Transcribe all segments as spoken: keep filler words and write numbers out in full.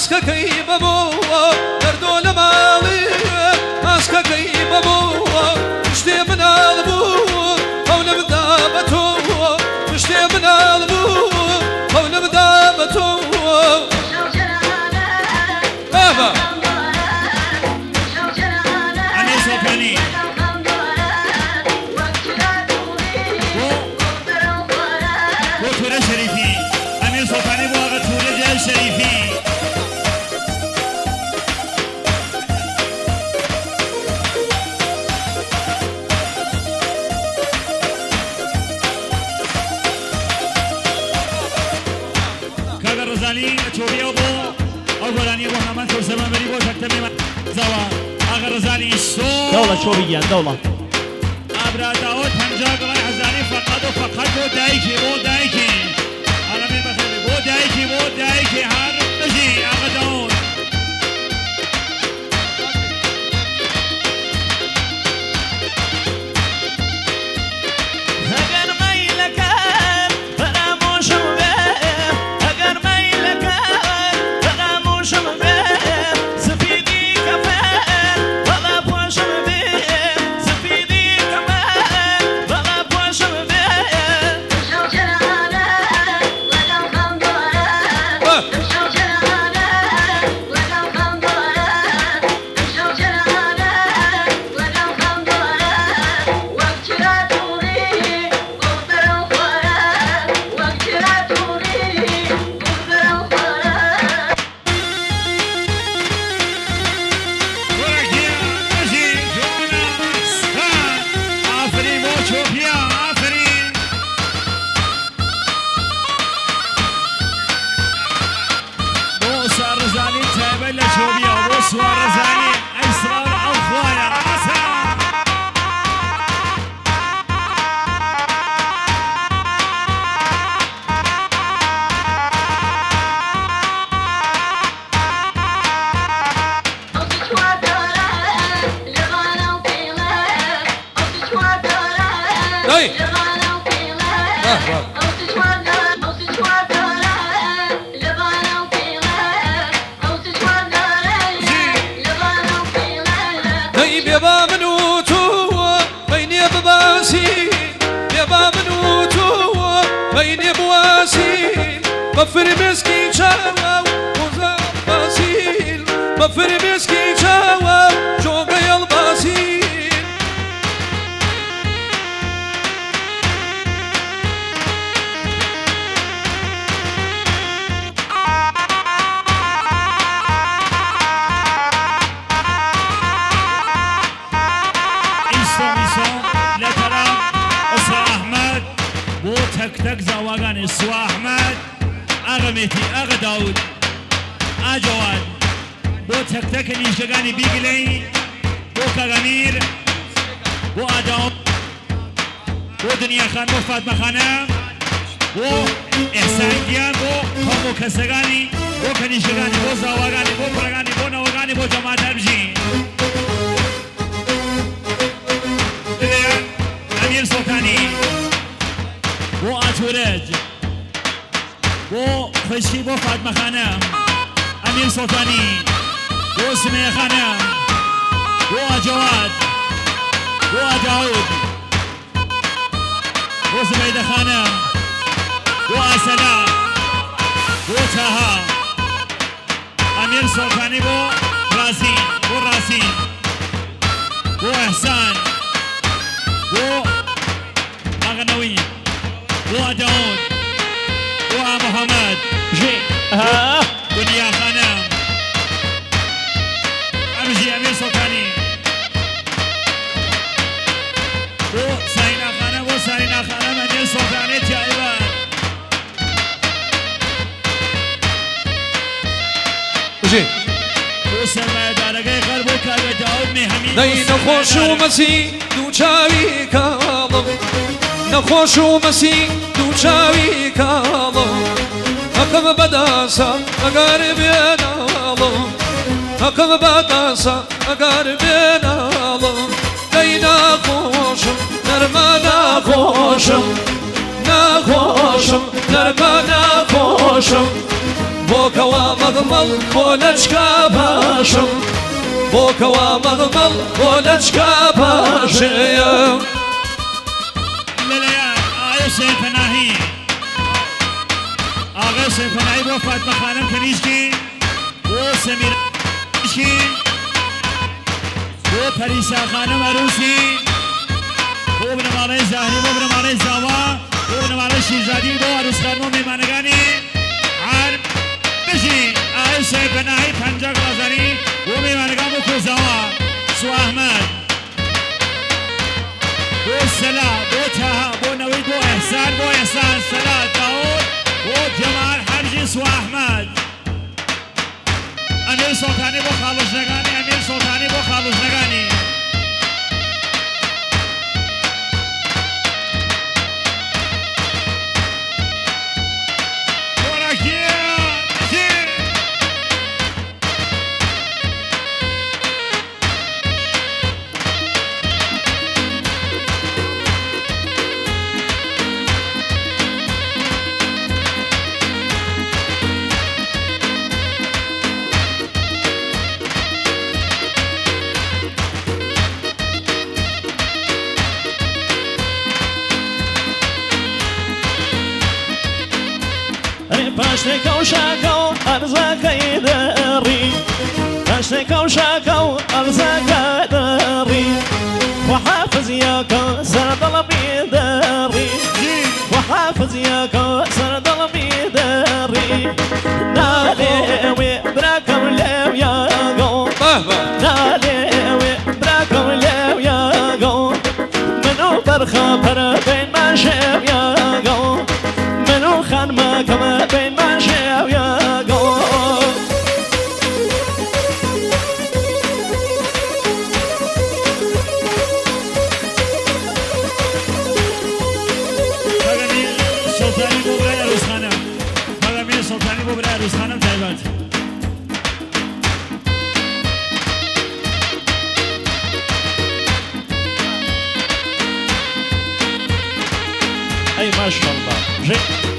ئاسکەکەی بەبووە دەردۆ لە ماڵی ئاسکەکەی بەبووە شتێ مناڵ بوو هەولە بدا بە تۆ شتێ مناڵ بوو هەولە بدا بە تۆ بابا ئەمێ سۆپێنی بۆ تورە شەریفی ئەمێ سۆپێنی بۆ ئاغا تورە جای شەریفی کاگە ڕۆزانی چۆبیەوە بۆ ئەو گۆرانیە بۆ هەمان کەوسەرمەبەری بۆ شەکتەمێ زەوە ئاغا ڕۆزانی سۆ دەوڵە چۆبی گیان دەوڵە ئابرا داوت هەنجا گەڵای هەزاری فەقەت و فەقەت بۆ دایکی بۆ دایکی ئاڵەمێ بەخێری بۆ دایکی بۆ دایکی هەر بژی ئاغا داوت ئەگەر مەیلەکەت فەرامۆشم بێ ئەگەر مەیلەکەت فەرامۆشم بێ سپیدی کەفەن بەڵا پۆشم بێ سپیدی کەفەن بەڵا پۆشم بێ وەرەگیە بژی جۆناس ئافرین بۆ چۆپیا ئافرین بۆ سوارڕزانی تایبەت لە چۆبیا بۆ سوارڕزانی ئەیسرار ئەو خوایە ئاسا دای دای بێبا من و تۆ بەینێ بباسین بێبا من و تۆ بەینێ بواسین بە فرمێسکی چاوە و قوزە باسین بە فرمێسکی چاوە و جۆگە هەڵباسین ئیسۆ میسۆ لە تەرام ئەسا ئەحمەد بۆ تەک تەک زاواگانی سوا ئەحمەد ئاغا مێتی ئاغا داود ئاجەواد بۆ تەک تەکە نیشتەکانی بیگلەی بۆ کاگەمیر بۆ ئاداوم بۆ دنیاخان بۆ فاتمەخانە بۆ ئێحسانگیان بۆ هەموو کەسەکانی بۆ کەنیشتەکانی بۆ زاواگانی بۆ پڕەکانی بۆ نەوەکانی بۆ جەماعەت هەربژین ئەمیر سۆکانی بۆ ئاتورج بۆ خۆشکی بۆ فاتمەخانە ئەمیر سۆکانی بۆ سمەیەخانە بۆ ئاجەواد بۆ ئاداود بۆ زبەیدەخانە بۆ ئاسەلا بۆ تاها ئەمیر سۆکانی بۆ راسین بۆ راسین بۆ ئەحسان بۆ ئاغنەوی بۆ ئەداود بۆ ئامۆحەمەد ژێ ئەها دنیاخانە ئەمژی ئەمیر سۆکانی بۆ سایناخانە بۆ سایناخانە ئەمیر سۆکانی تایبەت بژێ بۆ سەرمایەدارەکەی غەر بۆ کاگە داود مێهەمین دەی نەخۆش و مەسی دوو چاوی کاڵم نەخۆش و مەسی دوو چاوی کاڵم هەکەم بەداسە ئەگەر بێناڵم هەکەم بەداسە ئەگەر بێناڵم دەی ناخۆشم نەرمە ناخۆشم ناخۆشم نەرمە ناخۆشم بۆکەوە مەغمەڵ بۆ لەچکە باشم بۆکەوە مەغمەڵ بۆ لەچکە باشەیە لەلایەن ئایا حوسێن پەناهی ئاغا حوسێن پەناهی بۆ فاتمە خانم کەنیشکی بۆ سەمیرە کەنیشکی بۆ پەریسا خانم ئەروسی بۆ بنەماڵەی زاهری بۆ بنەماڵەی زاوا بۆ بنەماڵەی شیرزادی بۆ ئەروسخانم و میێمانەکانی عارم بژی ئایا حوسێن پەناهی پەنجا گڵازانی بۆ میێمانەکان بۆ کۆزاوا سو ئەحمەد بۆ سەلا بۆ تاها بۆ نەوەی بۆ ئەحسان بۆ ئەحسان سەلا داوود بۆ جەمال حەرجی سو ئەحمەد ئەمیر سڵتانی بۆ خاڵۆژنەکانی ئەمیر سڵتانی بۆ خاڵۆژنەکانی پاشتێکە و شاکە و ئەرزەکەی دەڕی پاشتێکە و شاکە و ئەرزەکە دەڕی وحافزیەکە سەردەڵەبی دەڕی وحافزیەکە سەردەڵەبی دەڕی نالێوێ براکەم لێویاگە نالێوێ براکەم لێویاگە من و بەرخە پەرە بینمان شێویاگە من و خانمەکەمە بینمان شێویاگە بەگەمیر سڵتانی بۆ برای ئەروسخانم بەگەمیر سڵتانی بۆ برای ئەروسخانم تایبەت ئەی ماشەڵڵا ژێ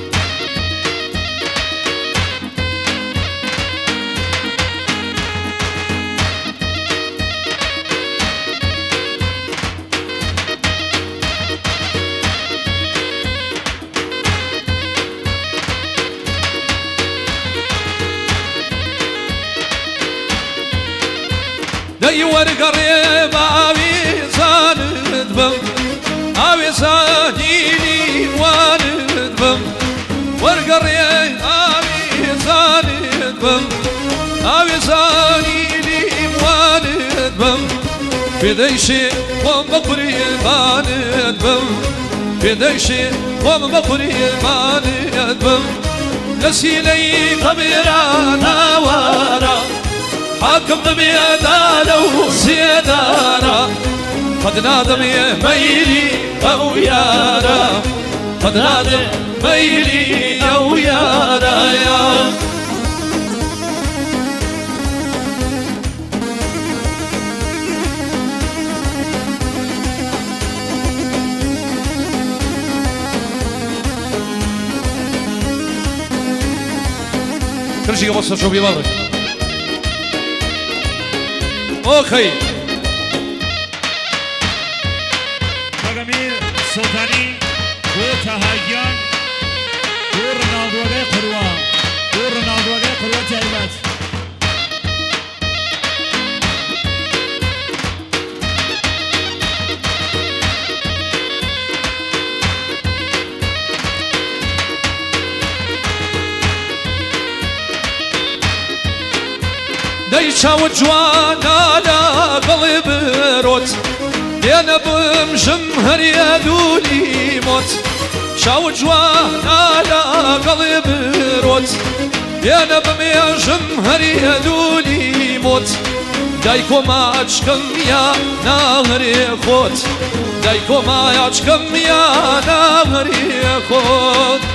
دەی وەرگەڕێ بە ئاویزانت بم ئاوێزانی وانت بم وەرگەڕێ ئاویزانت بم ئاوێزانی وانت بم پێدەیشێ خۆم بە قوربانت بم پێدەیشێ خۆم بە قوربانت بم لە سینەی قەبران هاوارە حاكم بميدانه وسيدانا قد نادم يا ميلي او يانا قد نادم ميلي او يانا يا كل شيء وصل شو بيمرك اوكي بەگەمیر سڵتانی بۆ تاهاگیان بۆ ڕۆناڵدۆگەی قڕوا بۆ ڕۆناڵدۆگەی قڕوا تایبەت دەی چاوت جوانە لەگەڵی برۆت دێنە بمژم هەریە دووری مۆت چاوت جوانە لەگەڵی برۆت دێنە بمێژم هەریە دووری مۆت دای کۆماچکەم یا ناهەرێ خۆت دای کۆمایاچکەم یا ناهەرێ خۆت